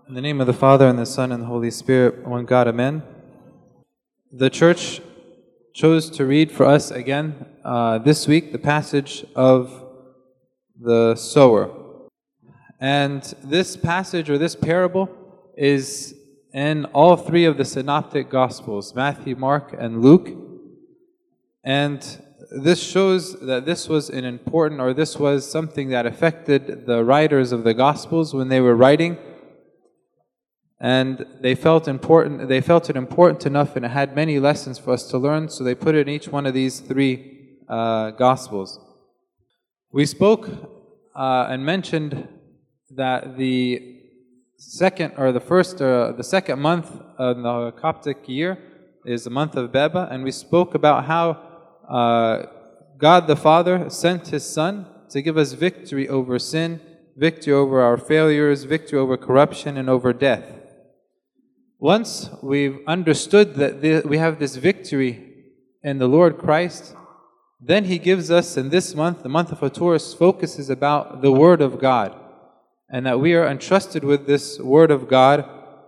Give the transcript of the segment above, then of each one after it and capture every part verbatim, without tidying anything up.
In the name of the Father, and the Son, and the Holy Spirit, one God, Amen. The Church chose to read for us again uh, this week the passage of the sower. And this passage, or this parable, is in all three of the Synoptic Gospels, Matthew, Mark, and Luke. And this shows that this was an important, or this was something that affected the writers of the Gospels when they were writing. And they felt important. They felt it important enough, and it had many lessons for us to learn. So they put it in each one of these three uh, Gospels. We spoke uh, and mentioned that the second, or the first, uh, the second month of the Coptic year is the month of Beba, and we spoke about how uh, God the Father sent His Son to give us victory over sin, victory over our failures, victory over corruption, and over death. Once we've understood that the, we have this victory in the Lord Christ, then He gives us, in this month, the month of Haturas, focuses about the Word of God, and that we are entrusted with this Word of God,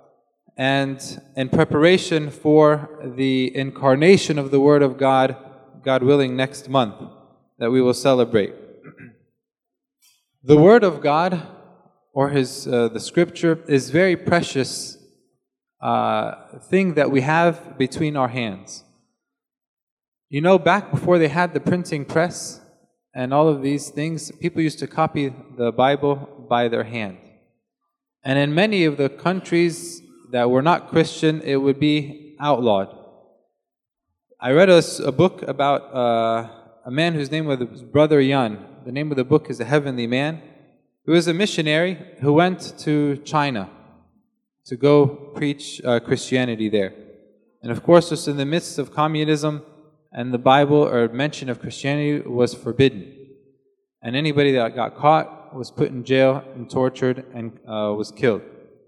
and in preparation for the incarnation of the Word of God, God willing, next month, that we will celebrate. The Word of God, or His uh, the Scripture, is very precious Uh, thing that we have between our hands. You know, back before they had the printing press and all of these things, people used to copy the Bible by their hand. And in many of the countries that were not Christian, it would be outlawed. I read a, a book about uh, a man whose name was Brother Yun. The name of the book is A Heavenly Man. He was a missionary who went to China to go preach uh, Christianity there. And of course, just in the midst of communism, and the Bible or mention of Christianity was forbidden. And anybody that got caught was put in jail and tortured and uh, was killed.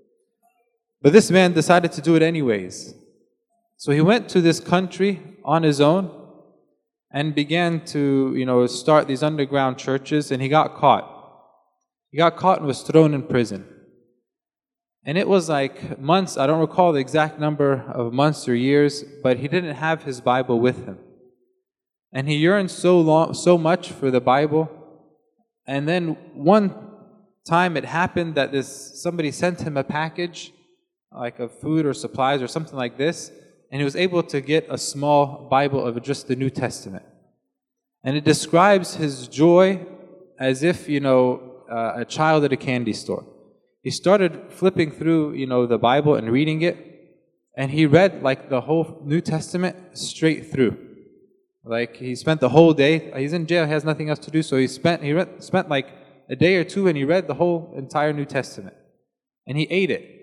But this man decided to do it anyways. So he went to this country on his own and began to, you know, start these underground churches, and he got caught. He got caught and was thrown in prison. And it was like months, I don't recall the exact number of months or years, but he didn't have his Bible with him. And he yearned so long, so much for the Bible. And then one time it happened that this somebody sent him a package, like of food or supplies or something like this, and he was able to get a small Bible of just the New Testament. And it describes his joy as if, you know, uh, a child at a candy store. He started flipping through, you know, the Bible and reading it, and he read like the whole New Testament straight through. Like he spent the whole day. He's in jail; he has nothing else to do, so he spent he read, spent like a day or two, and he read the whole entire New Testament, and he ate it.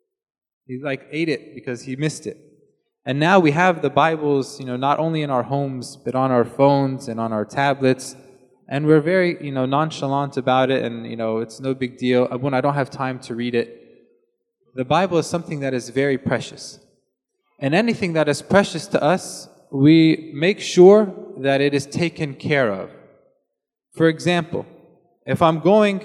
He like ate it because he missed it. And now we have the Bibles, you know, not only in our homes but on our phones and on our tablets. And we're very, you know, nonchalant about it, and, you know, it's no big deal. When I don't have time to read it. The Bible is something that is very precious. And anything that is precious to us, we make sure that it is taken care of. For example, if I'm going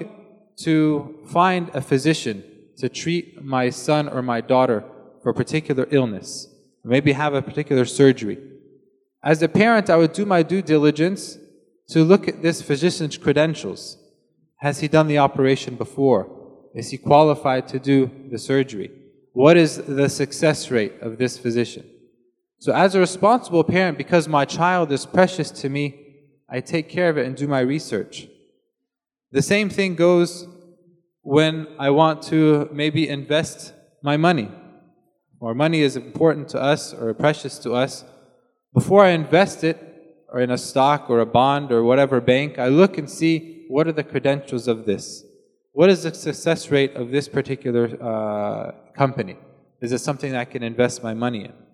to find a physician to treat my son or my daughter for a particular illness, maybe have a particular surgery, as a parent, I would do my due diligence to look at this physician's credentials. Has he done the operation before? Is he qualified to do the surgery? What is the success rate of this physician? So as a responsible parent, because my child is precious to me, I take care of it and do my research. The same thing goes when I want to maybe invest my money, or money is important to us or precious to us. Before I invest it, or in a stock or a bond or whatever bank, I look and see what are the credentials of this. What is the success rate of this particular uh, company? Is it something that I can invest my money in?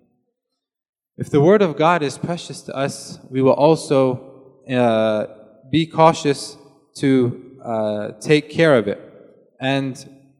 If the Word of God is precious to us, we will also uh, be cautious to uh, take care of it and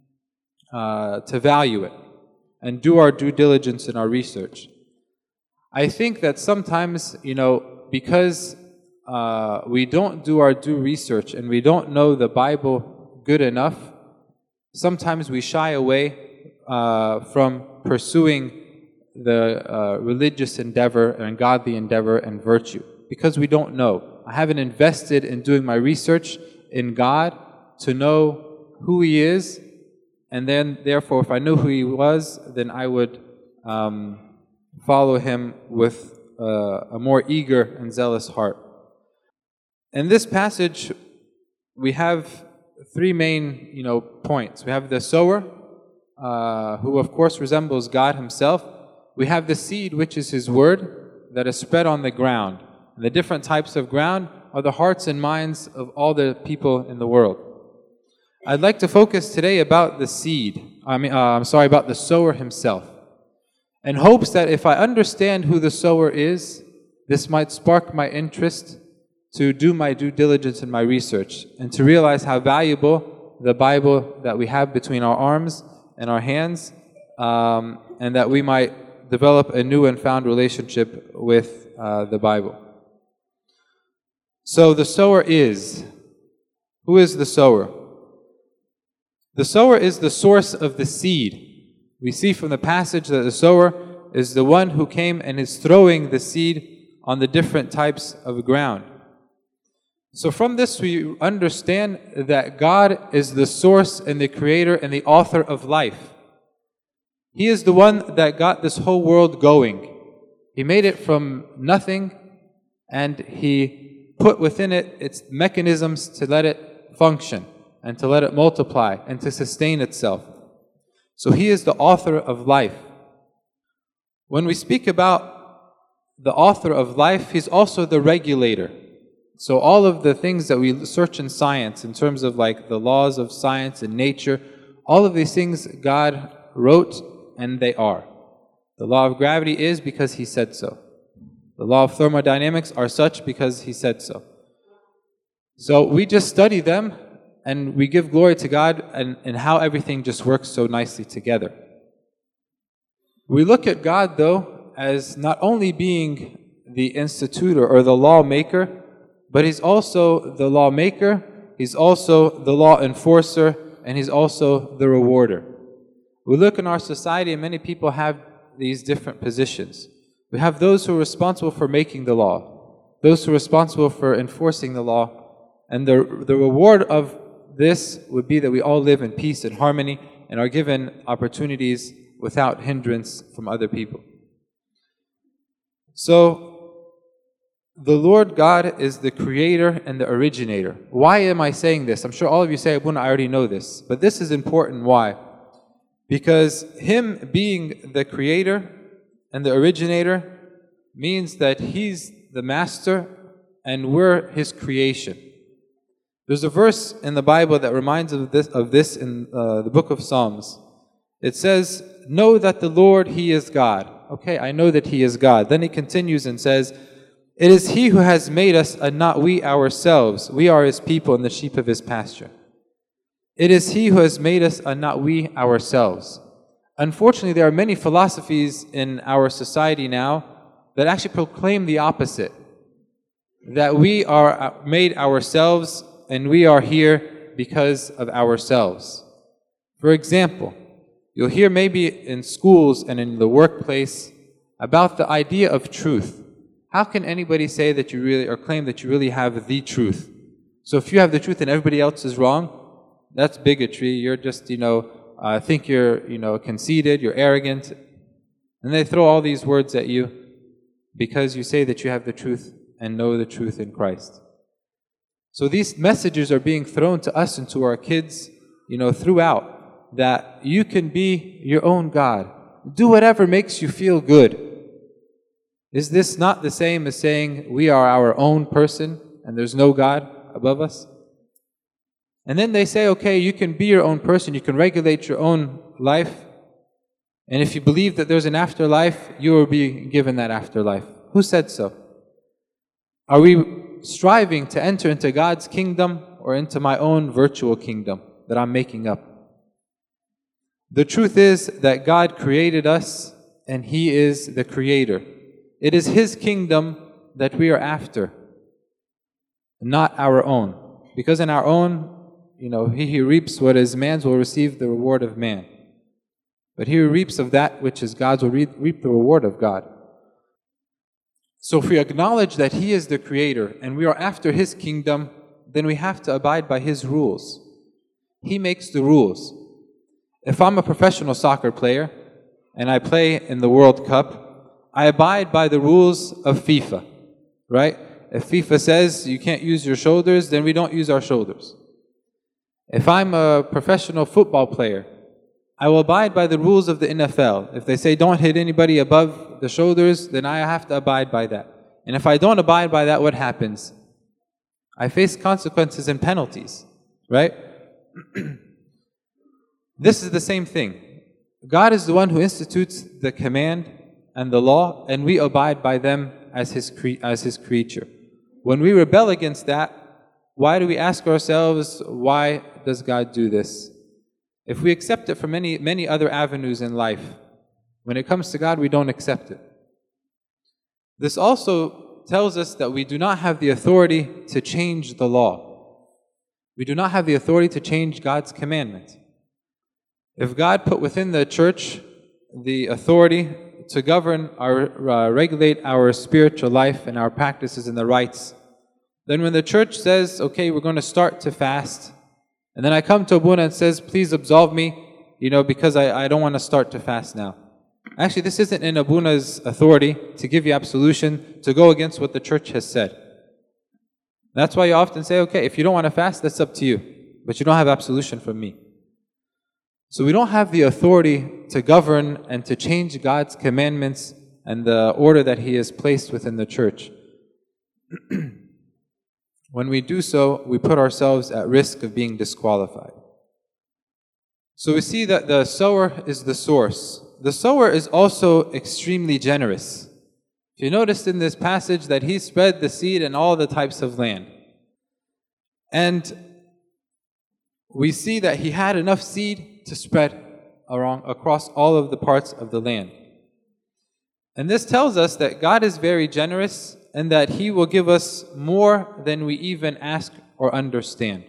uh, to value it and do our due diligence in our research. I think that sometimes, you know, because uh, we don't do our due research and we don't know the Bible good enough, sometimes we shy away uh, from pursuing the uh, religious endeavor and godly endeavor and virtue, because we don't know. I haven't invested in doing my research in God to know who He is, and then therefore if I knew who He was, then I would um, follow Him with uh, a more eager and zealous heart. In this passage, we have three main, you know, points. We have the sower, uh, who of course resembles God Himself. We have the seed, which is His word, that is spread on the ground. And the different types of ground are the hearts and minds of all the people in the world. I'd like to focus today about the seed. I mean, uh, I'm sorry, about the sower himself, in hopes that if I understand who the sower is, this might spark my interest to do my due diligence in my research and to realize how valuable the Bible that we have between our arms and our hands, um, and that we might develop a new and found relationship with uh, the Bible. So the sower is, who is the sower? The sower is the source of the seed. We see from the passage that the sower is the one who came and is throwing the seed on the different types of ground. So from this we understand that God is the source and the creator and the author of life. He is the one that got this whole world going. He made it from nothing, and He put within it its mechanisms to let it function and to let it multiply and to sustain itself. So He is the author of life. When we speak about the author of life, He's also the regulator. So all of the things that we search in science, in terms of like the laws of science and nature, all of these things God wrote, and they are. The law of gravity is because He said so. The law of thermodynamics are such because He said so. So we just study them and we give glory to God and, and how everything just works so nicely together. We look at God though as not only being the institutor or the lawmaker, but He's also the lawmaker, He's also the law enforcer, and He's also the rewarder. We look in our society and many people have these different positions. We have those who are responsible for making the law, those who are responsible for enforcing the law, and the, the reward of this would be that we all live in peace and harmony and are given opportunities without hindrance from other people. So, the Lord God is the creator and the originator. Why am I saying this? I'm sure all of you say, Abuna, I already know this. But this is important. Why? Because Him being the creator and the originator means that He's the master and we're His creation. There's a verse in the Bible that reminds of this, of this in uh, the book of Psalms. It says, know that the Lord, He is God. Okay, I know that He is God. Then it continues and says, it is He who has made us and not we ourselves. We are His people and the sheep of His pasture. It is He who has made us and not we ourselves. Unfortunately, there are many philosophies in our society now that actually proclaim the opposite. That we are made ourselves and we are here because of ourselves. For example, you'll hear maybe in schools and in the workplace about the idea of truth. How can anybody say that you really, or claim that you really have the truth? So if you have the truth and everybody else is wrong, that's bigotry. You're just, you know, uh, think you're, you know, conceited, you're arrogant. And they throw all these words at you because you say that you have the truth and know the truth in Christ. So these messages are being thrown to us and to our kids, you know, throughout, that you can be your own God. Do whatever makes you feel good. Is this not the same as saying we are our own person and there's no God above us? And then they say, okay, you can be your own person, you can regulate your own life, and if you believe that there's an afterlife, you will be given that afterlife. Who said so? Are we striving to enter into God's kingdom or into my own virtual kingdom that I'm making up? The truth is that God created us and He is the creator. It is His kingdom that we are after, not our own. Because in our own, you know, he who reaps what is man's will receive the reward of man. But he who reaps of that which is God's will reap, reap the reward of God. So if we acknowledge that He is the Creator and we are after His kingdom, then we have to abide by His rules. He makes the rules. If I'm a professional soccer player and I play in the World Cup, I abide by the rules of FIFA, right? If FIFA says you can't use your shoulders, then we don't use our shoulders. If I'm a professional football player, I will abide by the rules of the N F L. If they say don't hit anybody above the shoulders, then I have to abide by that. And if I don't abide by that, what happens? I face consequences and penalties, right? This is the same thing. God is the one who institutes the command and the law, and we abide by them as His, cre- as his creature. When we rebel against that, why do we ask ourselves, why does God do this? If we accept it from many, many other avenues in life, when it comes to God, we don't accept it. This also tells us that we do not have the authority to change the law. We do not have the authority to change God's commandment. If God put within the church the authority to govern our, uh, regulate our spiritual life and our practices and the rites, then when the church says, okay, we're going to start to fast, and then I come to Abuna and says, please absolve me, you know, because I, I don't want to start to fast now. Actually, this isn't in Abuna's authority to give you absolution, to go against what the church has said. That's why you often say, okay, if you don't want to fast, that's up to you, but you don't have absolution from me. So we don't have the authority to govern and to change God's commandments and the order that He has placed within the church. When we do so, we put ourselves at risk of being disqualified. So we see that the sower is the source. The sower is also extremely generous. If you noticed in this passage that he spread the seed in all the types of land. And we see that he had enough seed to spread around, across all of the parts of the land. And this tells us that God is very generous and that He will give us more than we even ask or understand.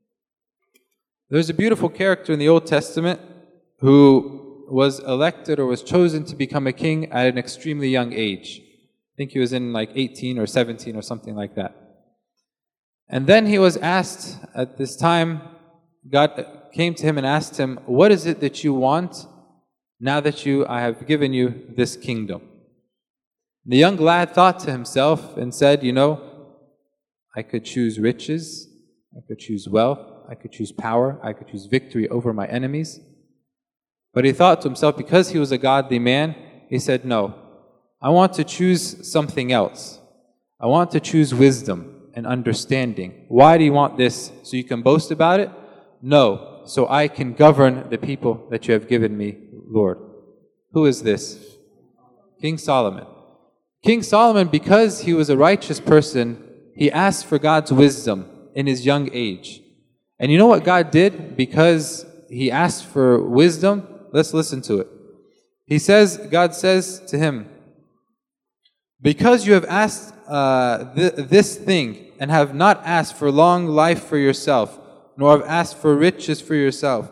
There's a beautiful character in the Old Testament who was elected or was chosen to become a king at an extremely young age. I think he was in like eighteen or seventeen or something like that. And then he was asked at this time, God came to him and asked him, what is it that you want now that you I have given you this kingdom? The young lad thought to himself and said, you know, I could choose riches, I could choose wealth, I could choose power, I could choose victory over my enemies. But he thought to himself, because he was a godly man, he said, no, I want to choose something else. I want to choose wisdom and understanding. Why do you want this? So you can boast about it? No, so I can govern the people that you have given me, Lord. Who is this? King Solomon. King Solomon, because he was a righteous person, he asked for God's wisdom in his young age. And you know what God did? Because he asked for wisdom, let's listen to it. He says, God says to him, because you have asked uh, th this thing and have not asked for long life for yourself, nor have asked for riches for yourself,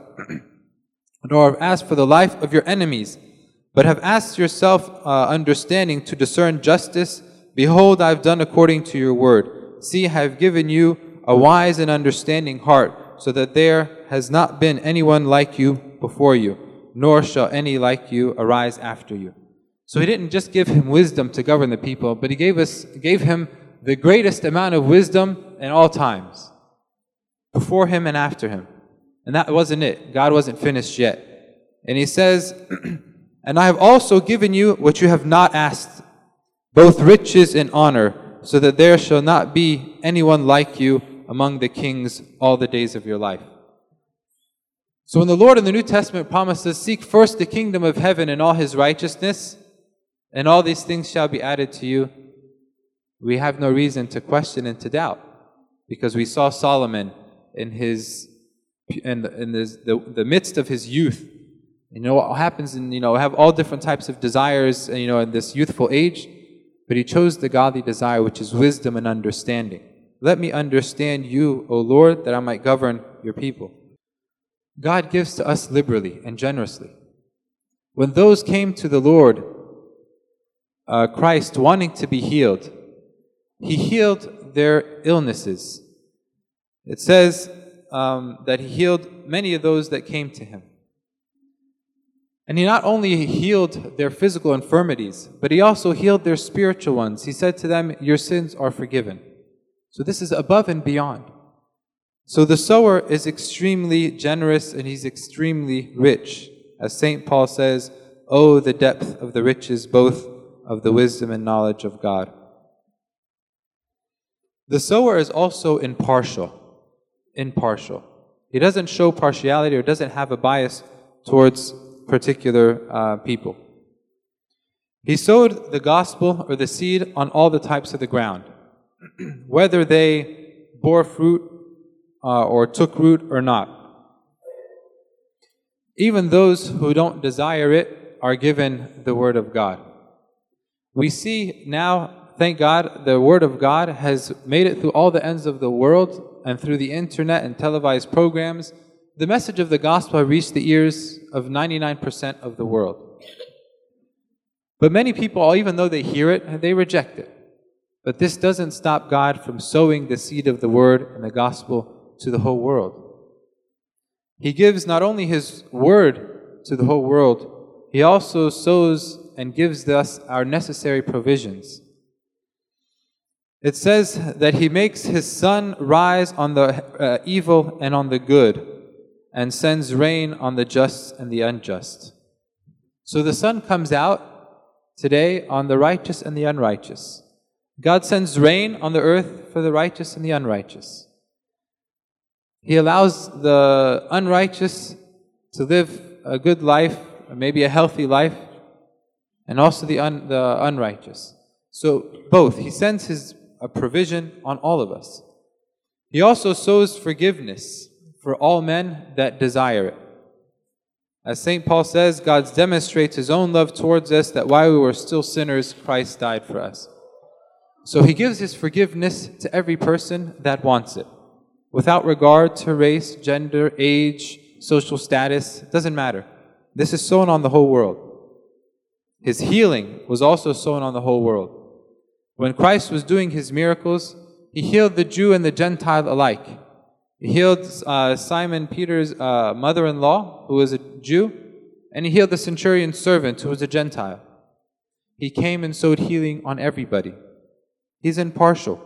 nor have asked for the life of your enemies, but have asked yourself uh, understanding to discern justice, behold, I have done according to your word. See, I have given you a wise and understanding heart, so that there has not been anyone like you before you, nor shall any like you arise after you. So He didn't just give him wisdom to govern the people, but He gave us, gave him the greatest amount of wisdom in all times, before him and after him. And that wasn't it. God wasn't finished yet. And He says, and I have also given you what you have not asked, both riches and honor, so that there shall not be anyone like you among the kings all the days of your life. So when the Lord in the New Testament promises, seek first the kingdom of heaven and all His righteousness, and all these things shall be added to you, we have no reason to question and to doubt, because we saw Solomon in his in the, in this, the, the midst of his youth. You know what happens, and you know, have all different types of desires, you know, in this youthful age, but he chose the godly desire, which is wisdom and understanding. Let me understand you, O Lord, that I might govern your people. God gives to us liberally and generously. when those came to the Lord uh, Christ wanting to be healed, He healed their illnesses. It says um, that He healed many of those that came to Him. And He not only healed their physical infirmities, but He also healed their spiritual ones. He said to them, your sins are forgiven. So this is above and beyond. So the sower is extremely generous and he's extremely rich. As Saint Paul says, oh, the depth of the riches, both of the wisdom and knowledge of God. The sower is also impartial. Impartial. He doesn't show partiality or doesn't have a bias towards particular uh, people. He sowed the gospel or the seed on all the types of the ground, whether they bore fruit uh, or took root or not. Even those who don't desire it are given the Word of God. We see now, thank God, the Word of God has made it through all the ends of the world, and through the internet and televised programs, the message of the gospel reached the ears of ninety-nine percent of the world. But many people, even though they hear it, they reject it. But this doesn't stop God from sowing the seed of the Word and the gospel to the whole world. He gives not only His Word to the whole world, He also sows and gives us our necessary provisions. It says that He makes His sun rise on the uh, evil and on the good, and sends rain on the just and the unjust. So the sun comes out today on the righteous and the unrighteous. God sends rain on the earth for the righteous and the unrighteous. He allows the unrighteous to live a good life, or maybe a healthy life, and also the, un, the unrighteous. So both. He sends His a provision on all of us. He also sows forgiveness for all men that desire it. As Saint Paul says, God demonstrates His own love towards us, that while we were still sinners, Christ died for us. So He gives His forgiveness to every person that wants it, without regard to race, gender, age, social status. It doesn't matter. This is sown on the whole world. His healing was also sown on the whole world. When Christ was doing His miracles, He healed the Jew and the Gentile alike. He healed uh, Simon Peter's uh, mother-in-law, who was a Jew, and He healed the centurion's servant, who was a Gentile. He came and sowed healing on everybody. He's impartial.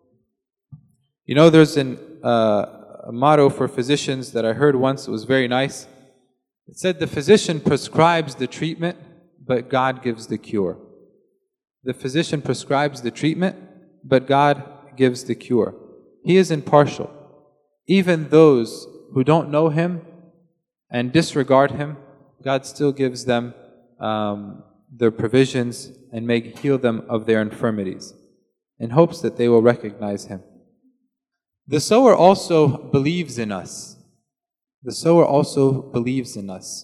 You know, there's an, uh, a motto for physicians that I heard once. It was very nice. It said, the physician prescribes the treatment, but God gives the cure. The physician prescribes the treatment, but God gives the cure. He is impartial. Even those who don't know Him and disregard Him, God still gives them um, their provisions and may heal them of their infirmities, in hopes that they will recognize Him. The sower also believes in us. The sower also believes in us.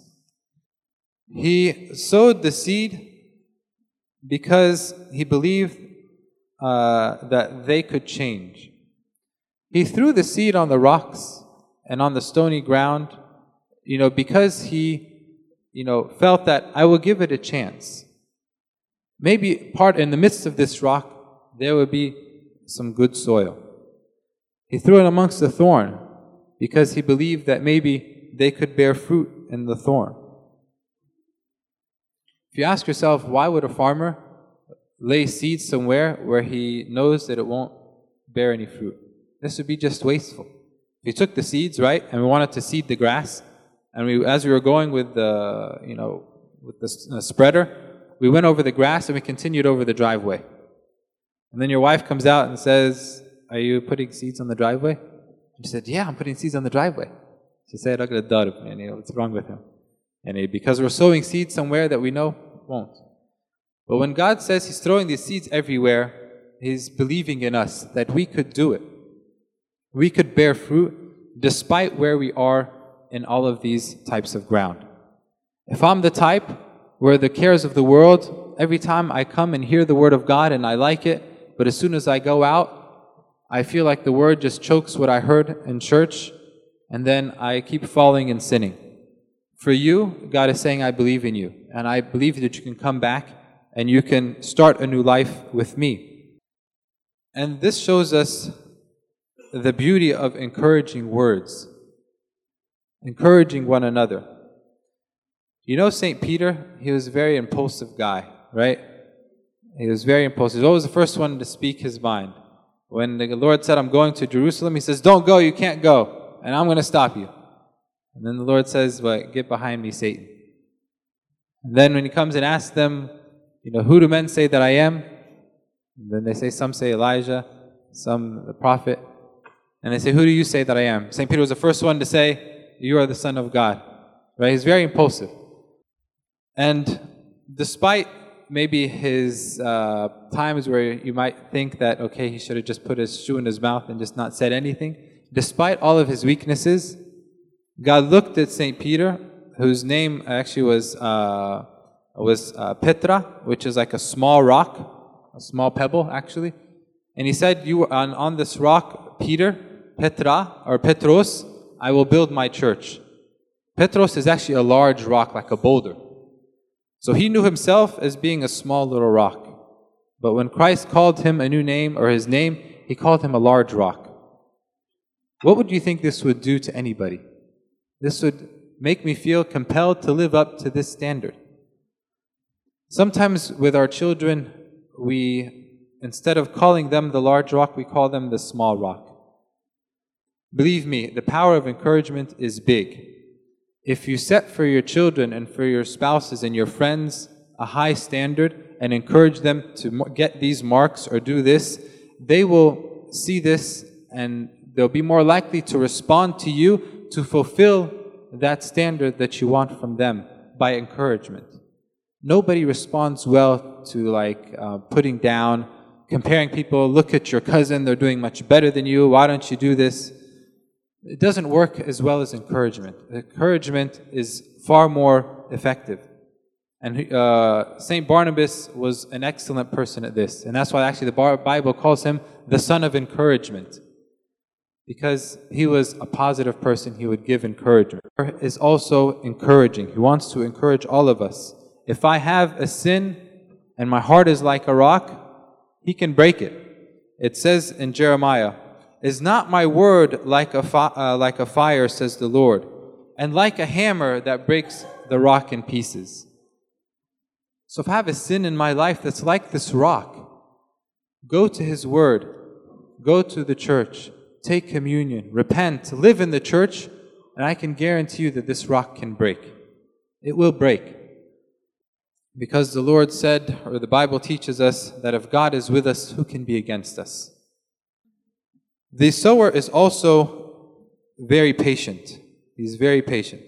He sowed the seed because he believed uh, that they could change. He threw the seed on the rocks and on the stony ground, you know, because he, you know, felt that I will give it a chance. Maybe part in the midst of this rock, there would be some good soil. He threw it amongst the thorn because he believed that maybe they could bear fruit in the thorn. If you ask yourself, why would a farmer lay seeds somewhere where he knows that it won't bear any fruit? This would be just wasteful. If you took the seeds, right, and we wanted to seed the grass, and we, as we were going with the, you know, with the uh, spreader, we went over the grass and we continued over the driveway. And then your wife comes out and says, are you putting seeds on the driveway? And she said, yeah, I'm putting seeds on the driveway. She said, what's wrong with him? And because we're sowing seeds somewhere that we know won't. But when God says He's throwing these seeds everywhere, He's believing in us that we could do it. We could bear fruit despite where we are in all of these types of ground. If I'm the type where the cares of the world, every time I come and hear the Word of God and I like it, but as soon as I go out, I feel like the Word just chokes what I heard in church, and then I keep falling and sinning. For you, God is saying, I believe in you. and I believe that you can come back and you can start a new life with me. And this shows us the beauty of encouraging words, encouraging one another. You know Saint Peter, he was a very impulsive guy, right? He was very impulsive. He was always the first one to speak his mind. When the Lord said, I'm going to Jerusalem, he says, don't go, you can't go, and I'm going to stop you. And then the Lord says, well, get behind me, Satan. And then when he comes and asks them, you know, who do men say that I am? And then they say, some say Elijah, some the prophet. And they say, who do you say that I am? Saint Peter was the first one to say, you are the Son of God. Right? He's very impulsive. And despite maybe his uh, times where you might think that, okay, he should have just put his shoe in his mouth and just not said anything, despite all of his weaknesses, God looked at Saint Peter, whose name actually was uh, was uh, Petra, which is like a small rock, a small pebble actually. And he said, "You on on this rock, Peter, Petra or Petros, I will build my church." Petros is actually a large rock, like a boulder. So he knew himself as being a small little rock. But when Christ called him a new name, or his name, he called him a large rock. What would you think this would do to anybody? This would make me feel compelled to live up to this standard. Sometimes with our children, we, instead of calling them the large rock, we call them the small rock. Believe me, the power of encouragement is big. If you set for your children and for your spouses and your friends a high standard and encourage them to get these marks or do this, they will see this and they'll be more likely to respond to you to fulfill that standard that you want from them by encouragement. Nobody responds well to like uh, putting down, comparing people, look at your cousin, they're doing much better than you, why don't you do this? It doesn't work as well as encouragement. Encouragement is far more effective. And uh, Saint Barnabas was an excellent person at this. And that's why actually the Bible calls him the son of encouragement. Because he was a positive person, he would give encouragement. He is also encouraging. He wants to encourage all of us. If I have a sin and my heart is like a rock, he can break it. It says in Jeremiah, "Is not my word like a, fi uh, like a fire, says the Lord, and like a hammer that breaks the rock in pieces." So if I have a sin in my life that's like this rock, go to His word, go to the church, take communion, repent, live in the church, and I can guarantee you that this rock can break. It will break. Because the Lord said, or the Bible teaches us, that if God is with us, who can be against us? The sower is also very patient. He's very patient.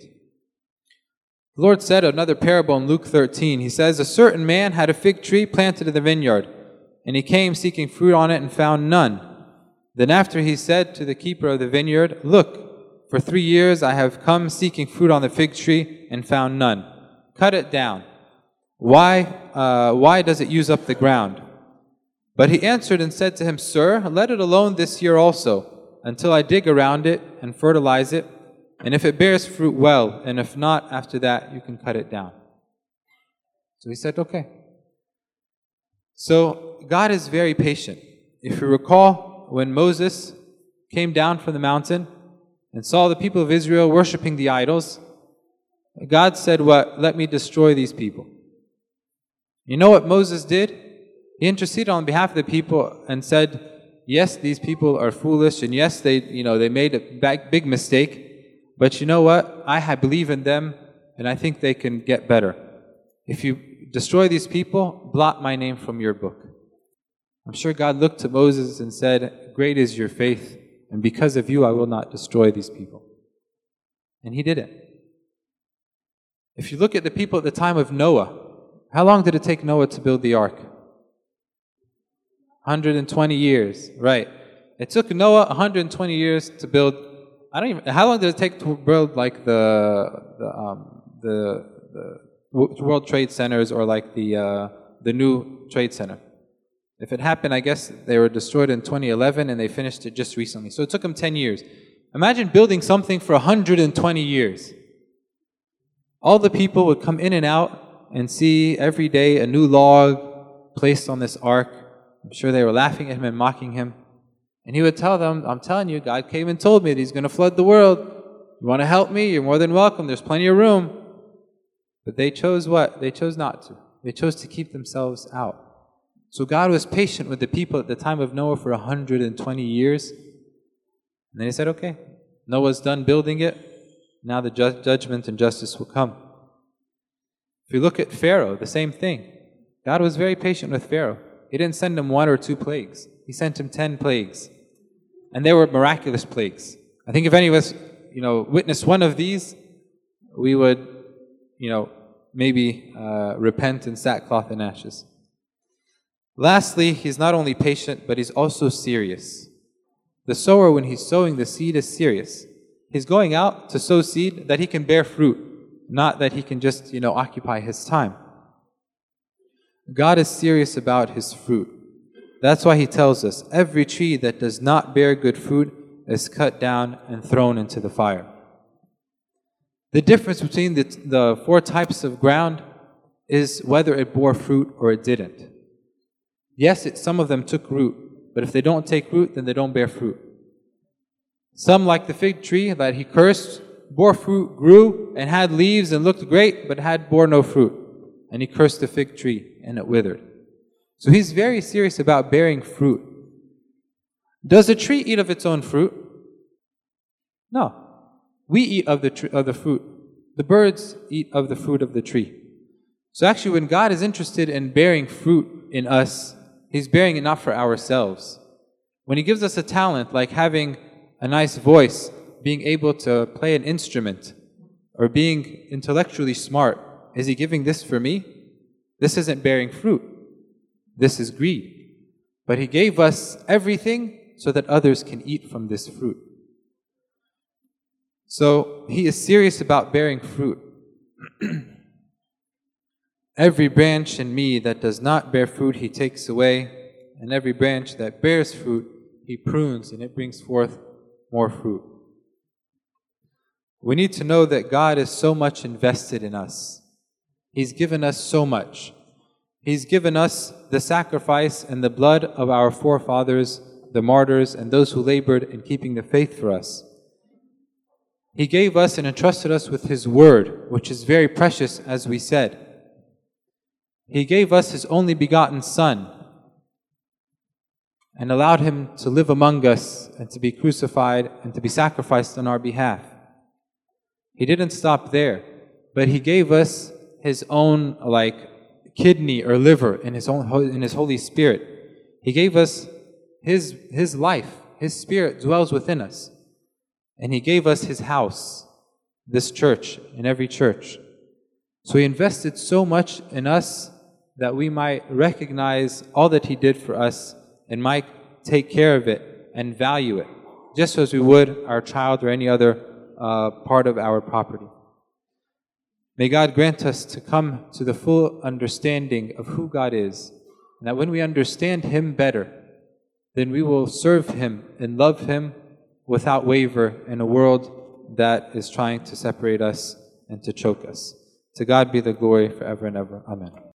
The Lord said another parable in Luke thirteen. He says, "A certain man had a fig tree planted in the vineyard, and he came seeking fruit on it and found none. Then after he said to the keeper of the vineyard, 'Look, for three years I have come seeking fruit on the fig tree and found none. Cut it down. Why, uh, why does it use up the ground?' But he answered and said to him, 'Sir, let it alone this year also, until I dig around it and fertilize it. And if it bears fruit, well, and if not, after that you can cut it down.' So he said, okay. So God is very patient. If you recall, when Moses came down from the mountain and saw the people of Israel worshiping the idols, God said, what? Let me destroy these people. You know what Moses did? He interceded on behalf of the people and said, yes, these people are foolish, and yes, they, you know, they made a big mistake, but you know what? I believe in them, and I think they can get better. If you destroy these people, blot my name from your book. I'm sure God looked to Moses and said, great is your faith, and because of you I will not destroy these people. And he didn't. If you look at the people at the time of Noah, how long did it take Noah to build the ark? one hundred twenty years, right. It took Noah one hundred twenty years to build, I don't even, how long did it take to build like the, the, um, the, the World Trade Centers or like the, uh, the new Trade Center? If it happened, I guess they were destroyed in twenty eleven and they finished it just recently. So it took them ten years. Imagine building something for one hundred twenty years. All the people would come in and out and see every day a new log placed on this ark. I'm sure they were laughing at him and mocking him. And he would tell them, I'm telling you, God came and told me that He's going to flood the world. You want to help me? You're more than welcome. There's plenty of room. But they chose what? They chose not to. They chose to keep themselves out. So God was patient with the people at the time of Noah for one hundred twenty years. And then He said, okay, Noah's done building it. Now the ju- judgment and justice will come. If you look at Pharaoh, the same thing. God was very patient with Pharaoh. He didn't send him one or two plagues. He sent him ten plagues. And they were miraculous plagues. I think if any of us, you know, witnessed one of these, we would, you know, maybe uh, repent in sackcloth and ashes. Lastly, He's not only patient, but He's also serious. The sower, when he's sowing the seed, is serious. He's going out to sow seed that he can bear fruit, not that he can just, you know, occupy his time. God is serious about His fruit. That's why He tells us, every tree that does not bear good fruit is cut down and thrown into the fire. The difference between the, the four types of ground is whether it bore fruit or it didn't. Yes, it, some of them took root, but if they don't take root, then they don't bear fruit. Some, like the fig tree that He cursed, bore fruit, grew, and had leaves and looked great, but had bore no fruit. And He cursed the fig tree, and it withered. So He's very serious about bearing fruit. Does a tree eat of its own fruit? No. We eat of the, tr- of the fruit. The birds eat of the fruit of the tree. So actually, when God is interested in bearing fruit in us, He's bearing it not for ourselves. When He gives us a talent, like having a nice voice, being able to play an instrument, or being intellectually smart, is He giving this for me? This isn't bearing fruit. This is greed. But He gave us everything so that others can eat from this fruit. So He is serious about bearing fruit. Every branch in me that does not bear fruit, He takes away, and every branch that bears fruit, He prunes, and it brings forth more fruit. We need to know that God is so much invested in us. He's given us so much. He's given us the sacrifice and the blood of our forefathers, the martyrs, and those who labored in keeping the faith for us. He gave us and entrusted us with His word, which is very precious, as we said. He gave us His only begotten Son and allowed Him to live among us and to be crucified and to be sacrificed on our behalf. He didn't stop there, but He gave us His own, like, kidney or liver in His own, in His Holy Spirit. He gave us His, His life. His Spirit dwells within us. And He gave us His house, this church, in every church. So He invested so much in us that we might recognize all that He did for us and might take care of it and value it, just as we would our child or any other uh, part of our property. May God grant us to come to the full understanding of who God is, and that when we understand Him better, then we will serve Him and love Him without waver in a world that is trying to separate us and to choke us. To God be the glory forever and ever. Amen.